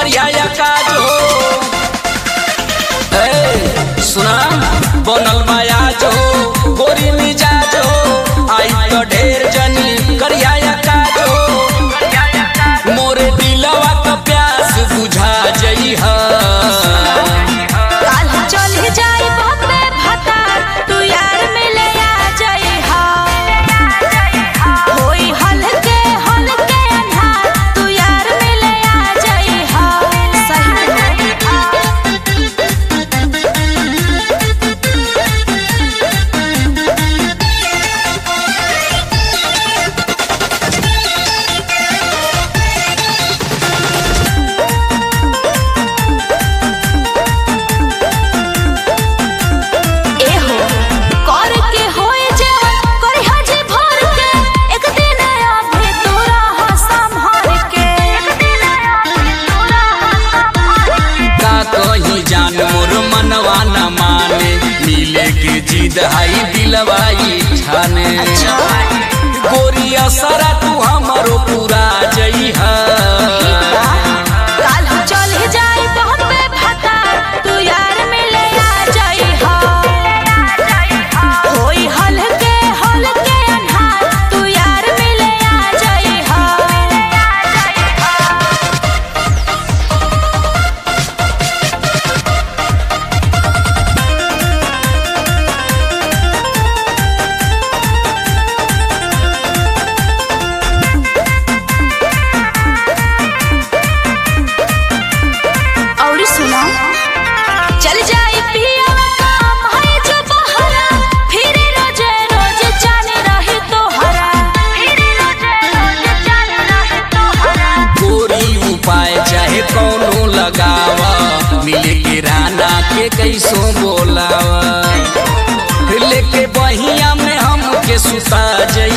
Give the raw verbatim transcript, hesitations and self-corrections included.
करिया काज हो। ए सुना बनल माया जो गोरी मिजाज हो, आई तो ढेर जनी करिया काज हो। मोरे दिलवा का प्यास बुझा जइहा। जिद हाई दिलवाई छाने गोरिया सारा तू हमारो पूरा जइहा। मिले के राना के कैसो बोलावा, लेके बहिया में हमके सुता जई।